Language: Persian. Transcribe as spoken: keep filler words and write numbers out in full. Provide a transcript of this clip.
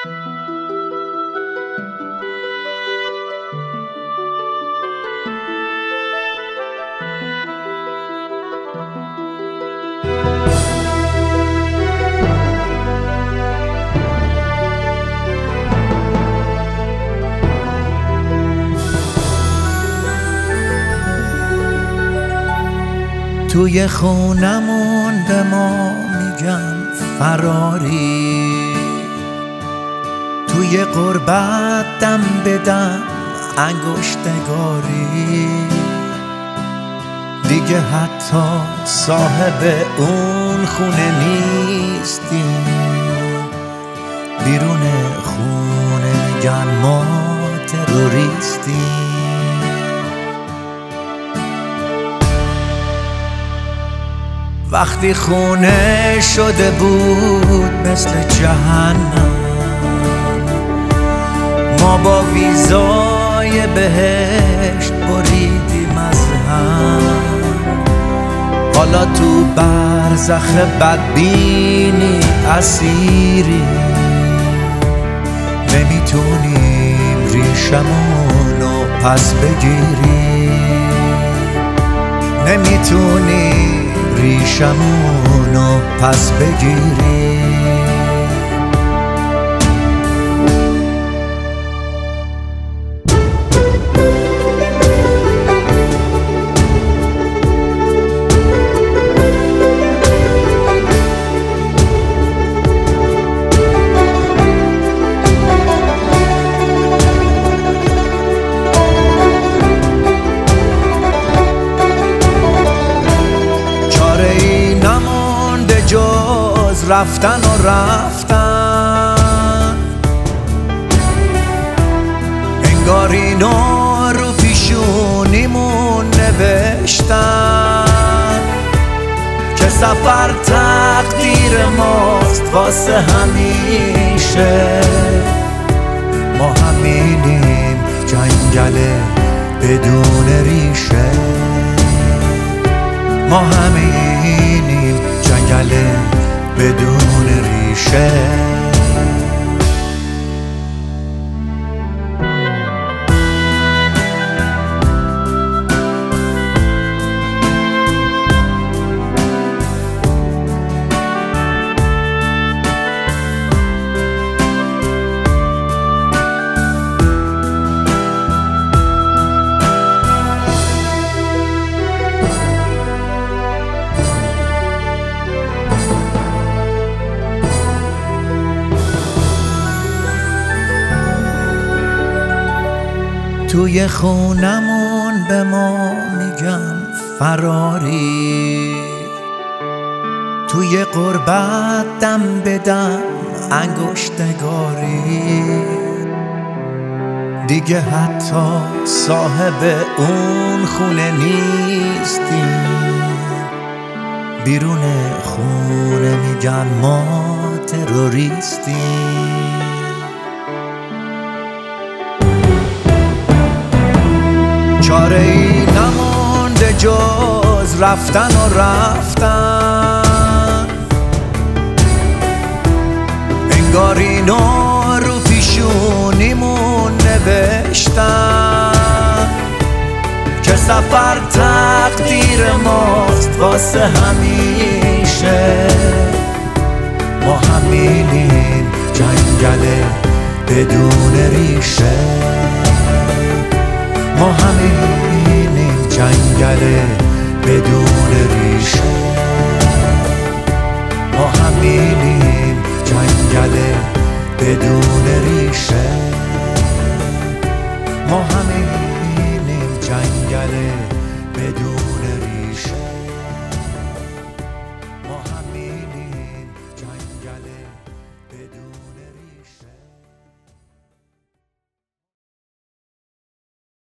توی خونمون به ما میگن فراری، توی غربت دم به دم انگشتگاری، دیگه حتی صاحب اون خونه نیستیم، بیرون خونه میگن ما تروریستیم. وقتی خونه شده بود مثل جهنم، ما با ویزای بهشت بریدیم از هم، حالا تو برزخ بدبینی اسیری، نمیتونیم ریشمونو پس بگیریم، نمیتونیم ریشمونو پس بگیریم. جز رفتن و رفتن، انگار اینو رو پیشونیمون نوشتن که سفر تقدیر ماست واسه همیشه، ما همینیم جنگل بدون ریشه، ما همینیم جنگل بدون ریشه. توی خونمون به ما میگن فراری، توی غربت دم به دم انگشتگاری، دیگه حتی صاحب اون خونه نیستیم، بیرون خونه میگن ما تروریستیم. چاره ای نمونده جز رفتن و رفتن، انگار اینو رو پیشونیمون نوشتن که سفر تقدیر ماست واسه همیشه، ما همینیم جنگل بدون ریشه، ما همینیم جنگل بدون ریشه، ما همینیم جنگل بدون ریشه.